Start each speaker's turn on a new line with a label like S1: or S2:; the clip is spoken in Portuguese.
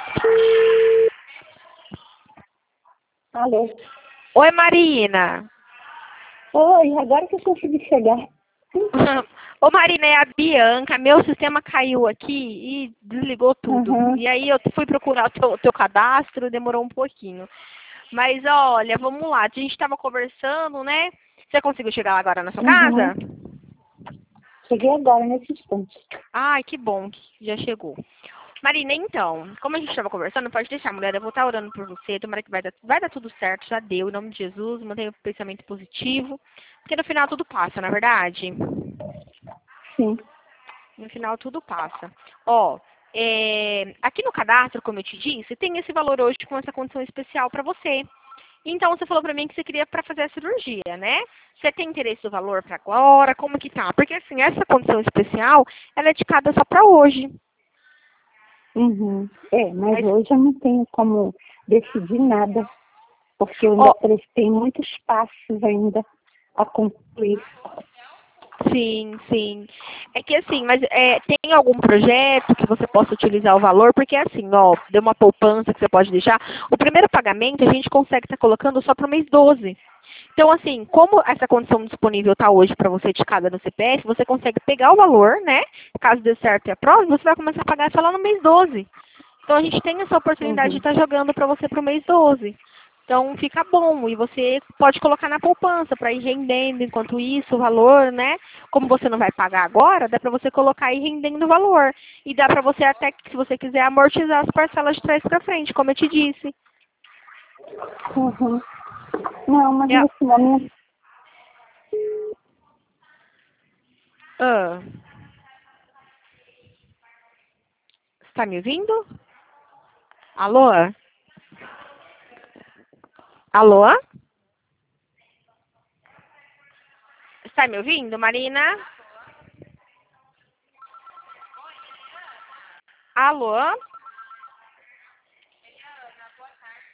S1: Alô?
S2: Oi, Marina.
S1: Oi, agora que eu consegui chegar.
S2: Ô, Marina, é a Bianca. Meu sistema caiu aqui e desligou tudo.
S1: Uhum,
S2: E aí eu fui procurar o teu cadastro, demorou um pouquinho. Mas olha, vamos lá. A gente estava conversando, né? Você conseguiu chegar agora na sua
S1: uhum.
S2: casa?
S1: Cheguei agora, nesse instante.
S2: Ai, que bom que já chegou. Marina, então, como a gente estava conversando, pode deixar, mulher, eu vou estar orando por você, tomara que vai dar tudo certo, já deu, em nome de Jesus, mantenha o pensamento positivo, porque no final tudo passa, na verdade?
S1: Sim.
S2: No final tudo passa. Ó, aqui no cadastro, como eu te disse, tem esse valor hoje com essa condição especial para você. Então, você falou para mim que você queria para fazer a cirurgia, né? Você tem interesse no valor para agora? Como que tá? Porque, assim, essa condição especial, ela é dedicada só para hoje.
S1: Uhum. Mas
S2: Mas,
S1: hoje eu não tenho como decidir nada, porque eu
S2: ó,
S1: ainda tenho muitos passos ainda a concluir.
S2: sim, sim. É que assim, mas tem algum projeto que você possa utilizar o valor? Porque assim, ó, deu uma poupança que você pode deixar. O primeiro pagamento a gente consegue estar colocando só para o mês 12. Então, assim, como essa condição disponível está hoje para você de cada no CPF, você consegue pegar o valor, né? Caso dê certo e aprove, você vai começar a pagar só lá no mês 12. Então, a gente tem essa oportunidade de
S1: Uhum.
S2: estar jogando para você para o mês 12. Então, fica bom. E você pode colocar na poupança para ir rendendo enquanto isso o valor, né? Como você não vai pagar agora, dá para você colocar e ir rendendo o valor. E dá para você até, se você quiser, amortizar as parcelas de trás para frente, como eu te disse.
S1: Uhum. Não, mas
S2: É,
S1: nesse momento,
S2: ah, está me ouvindo? Alô? Alô? Está me ouvindo, Marina? Alô?